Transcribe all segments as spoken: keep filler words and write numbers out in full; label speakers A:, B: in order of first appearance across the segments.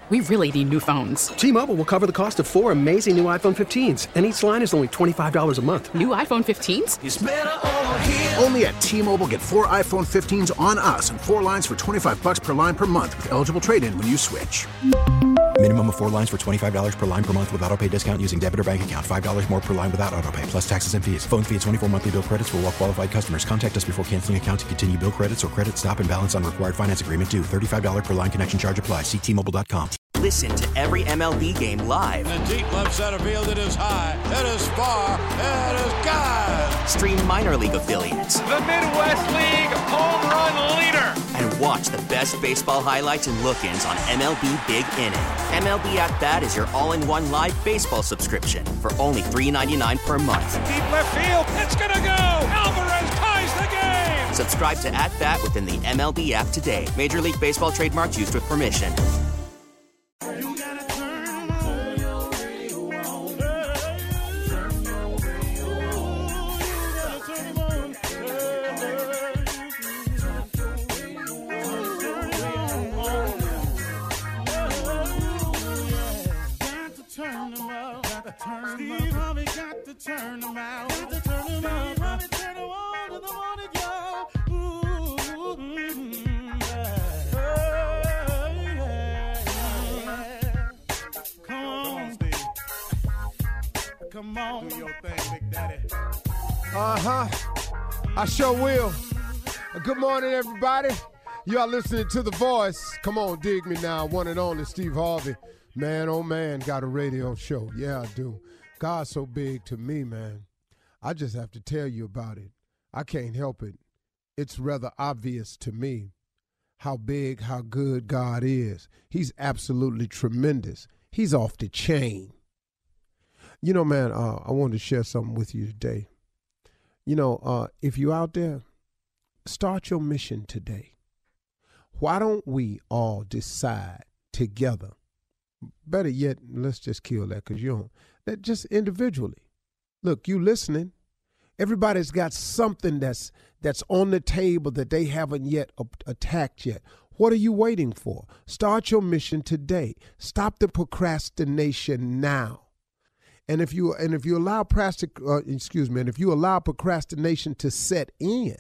A: We really need new phones.
B: T-Mobile will cover the cost of four amazing new iPhone fifteens, and each line is only twenty-five dollars a month.
A: New iPhone fifteens?
C: It's better over here.
D: Only at T-Mobile, get four iPhone fifteens on us and four lines for twenty-five dollars per line per month with eligible trade-in when you switch.
E: Minimum of four lines for twenty-five dollars per line per month with autopay discount using debit or bank account. five dollars more per line without autopay, plus taxes and fees. Phone fee at twenty-four monthly bill credits for well-qualified customers. Contact us before canceling account to continue bill credits or credit stop and balance on required finance agreement due. thirty-five dollars per line connection charge applies. See T Mobile dot com.
F: Listen to every M L B game live.
G: In the deep left center field, it is high, it is far, it is gone.
F: Stream minor league affiliates.
H: The Midwest League home run leader.
F: And watch the best baseball highlights and look-ins on M L B Big Inning. M L B At Bat is your all-in-one live baseball subscription for only three dollars and ninety-nine cents per month.
H: Deep left field, it's gonna go. Alvarez ties the game.
F: Subscribe to At Bat within the M L B app today. Major League Baseball trademarks used with permission.
I: Steve Harvey got to turn them out. Got to turn them out. Steve Harvey turn them on in the morning, yo. Ooh, mm, yeah. Yeah, yeah. Come on, Steve. Come on. Do your thing, Big Daddy.
J: Uh-huh. I sure will. Good morning, everybody. Y'all listening to The Voice. Come on, dig me now. One and only Steve Harvey. Man, oh man, got a radio show. Yeah, I do. God's so big to me, man. I just have to tell you about it. I can't help it. It's rather obvious to me how big, how good God is. He's absolutely tremendous. He's off the chain. You know, man, uh, I wanted to share something with you today. You know, uh, if you're out there, start your mission today. Why don't we all decide together? Better yet, let's just kill that because you don't. That just individually. Look, you listening. Everybody's got something that's that's on the table that they haven't yet attacked yet. What are you waiting for? Start your mission today. Stop the procrastination now. And if you and if you allow plastic, uh, excuse me, and if you allow procrastination to set in,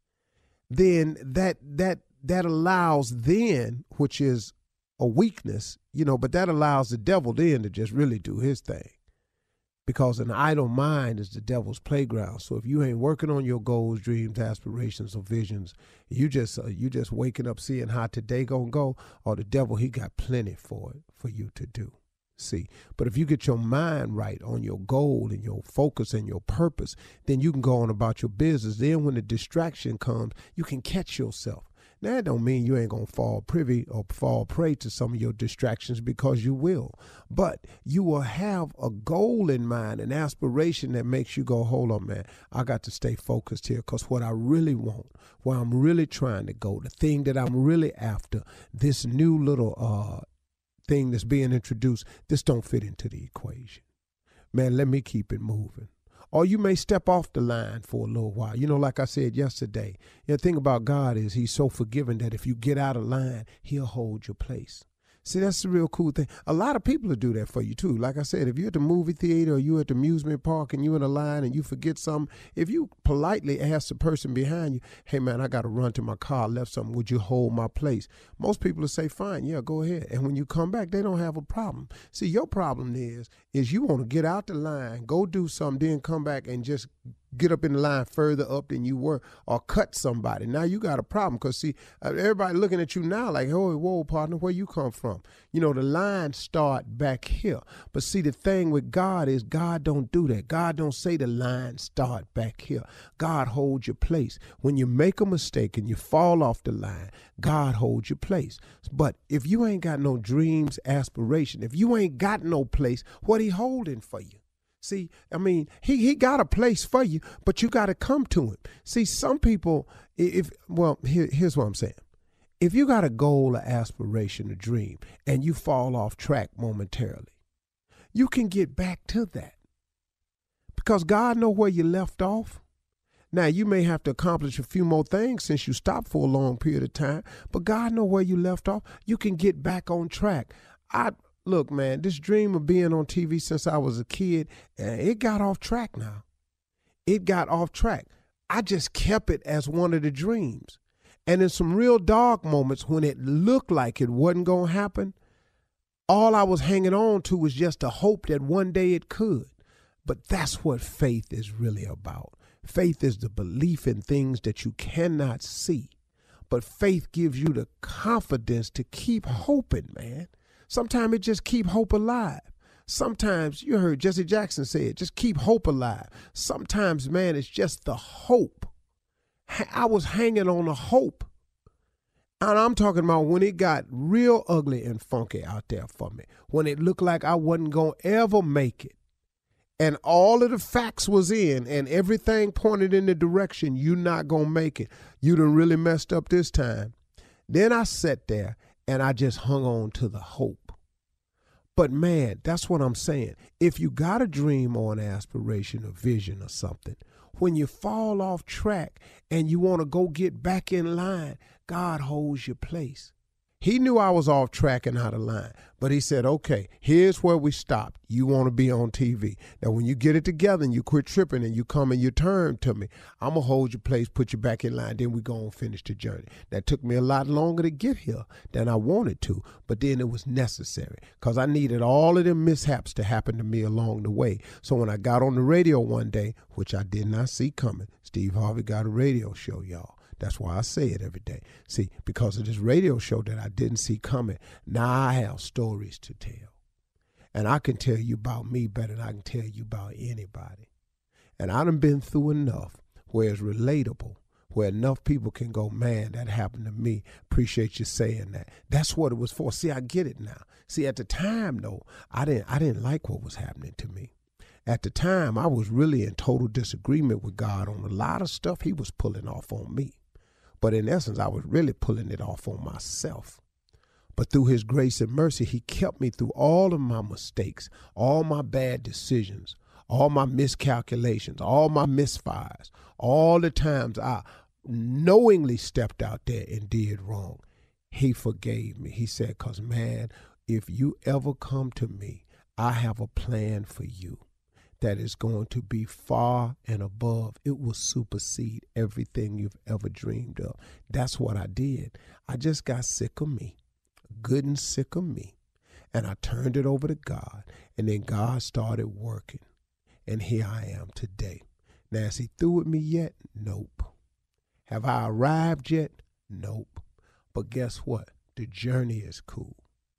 J: then that that that allows then, which is a weakness, you know, but that allows the devil then to just really do his thing. Because an idle mind is the devil's playground. So if you ain't working on your goals, dreams, aspirations, or visions, you just uh, you just waking up seeing how today gonna go, or the devil, he got plenty for it for you to do. See, but if you get your mind right on your goal and your focus and your purpose, then you can go on about your business. Then when the distraction comes, you can catch yourself. Now, that don't mean you ain't going to fall privy or fall prey to some of your distractions, because you will. But you will have a goal in mind, an aspiration that makes you go, hold on, man, I got to stay focused here, because what I really want, where I'm really trying to go, the thing that I'm really after, this new little uh, thing that's being introduced, this don't fit into the equation. Man, let me keep it moving. Or you may step off the line for a little while. You know, like I said yesterday, the thing about God is he's so forgiving that if you get out of line, he'll hold your place. See, that's the real cool thing. A lot of people will do that for you, too. Like I said, if you're at the movie theater or you're at the amusement park and you're in a line and you forget something, if you politely ask the person behind you, hey, man, I got to run to my car, I left something, would you hold my place? Most people will say, fine, yeah, go ahead. And when you come back, they don't have a problem. See, your problem is, is you want to get out the line, go do something, then come back and just get up in the line further up than you were, or cut somebody. Now you got a problem, because, see, everybody looking at you now like, oh, whoa, partner, where you come from? You know, the line start back here. But see, the thing with God is God don't do that. God don't say the line start back here. God holds your place. When you make a mistake and you fall off the line, God holds your place. But if you ain't got no dreams, aspiration, if you ain't got no place, what he holding for you? See, I mean, he, he got a place for you, but you got to come to him. See, some people, if well, here, here's what I'm saying. If you got a goal, an aspiration, a dream, and you fall off track momentarily, you can get back to that, because God knows where you left off. Now, you may have to accomplish a few more things since you stopped for a long period of time, but God knows where you left off. You can get back on track. I look, man, this dream of being on T V since I was a kid, and it got off track now. It got off track. I just kept it as one of the dreams. And in some real dark moments when it looked like it wasn't going to happen, all I was hanging on to was just a hope that one day it could. But that's what faith is really about. Faith is the belief in things that you cannot see. But faith gives you the confidence to keep hoping, man. Sometimes it just keep hope alive. Sometimes, you heard Jesse Jackson say it, just keep hope alive. Sometimes, man, it's just the hope. I was hanging on a hope. And I'm talking about when it got real ugly and funky out there for me, when it looked like I wasn't going to ever make it. And all of the facts was in and everything pointed in the direction you're not going to make it. You done really messed up this time. Then I sat there and I just hung on to the hope. But man, that's what I'm saying. If you got a dream or an aspiration or vision or something, when you fall off track and you want to go get back in line, God holds your place. He knew I was off track and out of line, but he said, okay, here's where we stopped. You want to be on T V. Now, when you get it together and you quit tripping and you come and you turn to me, I'm going to hold your place, put you back in line, then we go and finish the journey. That took me a lot longer to get here than I wanted to, but then it was necessary because I needed all of them mishaps to happen to me along the way. So when I got on the radio one day, which I did not see coming, Steve Harvey got a radio show, y'all. That's why I say it every day. See, because of this radio show that I didn't see coming, now I have stories to tell. And I can tell you about me better than I can tell you about anybody. And I done been through enough where it's relatable, where enough people can go, man, that happened to me. Appreciate you saying that. That's what it was for. See, I get it now. See, at the time, though, I didn't, I didn't like what was happening to me. At the time, I was really in total disagreement with God on a lot of stuff he was pulling off on me. But in essence, I was really pulling it off on myself. But through his grace and mercy, he kept me through all of my mistakes, all my bad decisions, all my miscalculations, all my misfires, all the times I knowingly stepped out there and did wrong. He forgave me. He said, because, man, if you ever come to me, I have a plan for you that is going to be far and above. It will supersede everything you've ever dreamed of. That's what I did. I just got sick of me, good and sick of me. And I turned it over to God. And then God started working. And here I am today. Now, is he through with me yet? Nope. Have I arrived yet? Nope. But guess what? The journey is cool.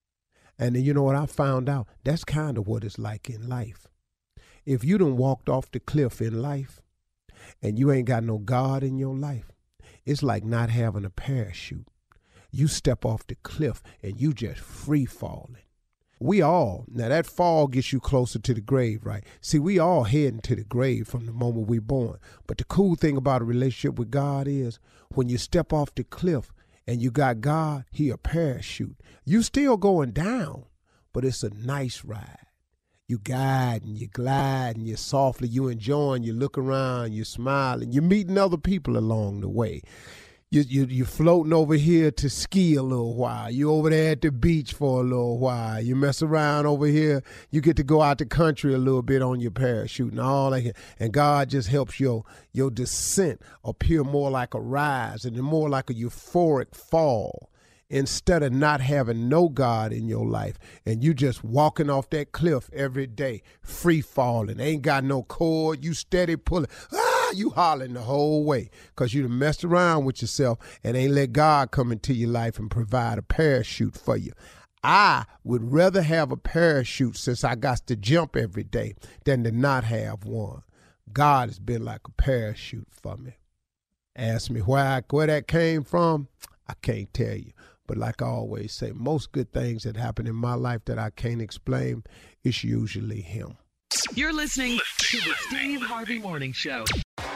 J: And then you know what I found out? That's kind of what it's like in life. If you done walked off the cliff in life and you ain't got no God in your life, it's like not having a parachute. You step off the cliff and you just free falling. We all, now that fall gets you closer to the grave, right? See, we all heading to the grave from the moment we're born. But the cool thing about a relationship with God is when you step off the cliff and you got God, he a parachute. You still going down, but it's a nice ride. You guide and you glide and you're softly, you enjoying, you look around, you smiling, you're meeting other people along the way. You, you, you're floating over here to ski a little while. You're over there at the beach for a little while. You mess around over here. You get to go out the country a little bit on your parachute and all that. And God just helps your, your descent appear more like a rise and more like a euphoric fall. Instead of not having no God in your life and you just walking off that cliff every day, free falling, ain't got no cord, you steady pulling, ah, you hollering the whole way because you done messed around with yourself and ain't let God come into your life and provide a parachute for you. I would rather have a parachute since I got to jump every day than to not have one. God has been like a parachute for me. Ask me where, I, where that came from, I can't tell you. But like I always say, most good things that happen in my life that I can't explain, it's usually him.
C: You're listening to the Steve Harvey Morning Show.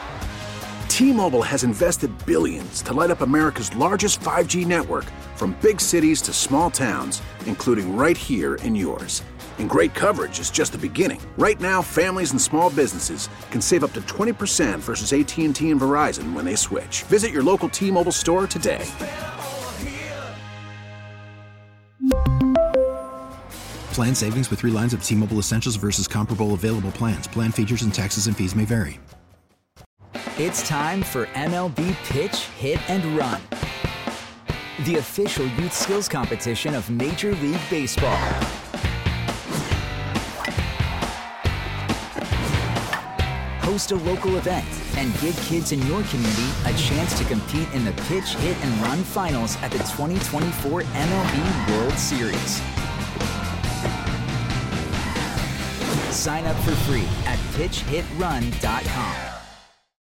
D: T-Mobile has invested billions to light up America's largest five G network, from big cities to small towns, including right here in yours. And great coverage is just the beginning. Right now, families and small businesses can save up to twenty percent versus A T and T and Verizon when they switch. Visit your local T-Mobile store today.
E: Plan savings with three lines of T-Mobile Essentials versus comparable available plans. Plan features and taxes and fees may vary.
K: It's time for M L B Pitch, Hit, and Run, the official youth skills competition of Major League Baseball. Host a local event and give kids in your community a chance to compete in the Pitch, Hit, and Run finals at the twenty twenty-four M L B World Series. Sign up for free at pitch hit run dot com.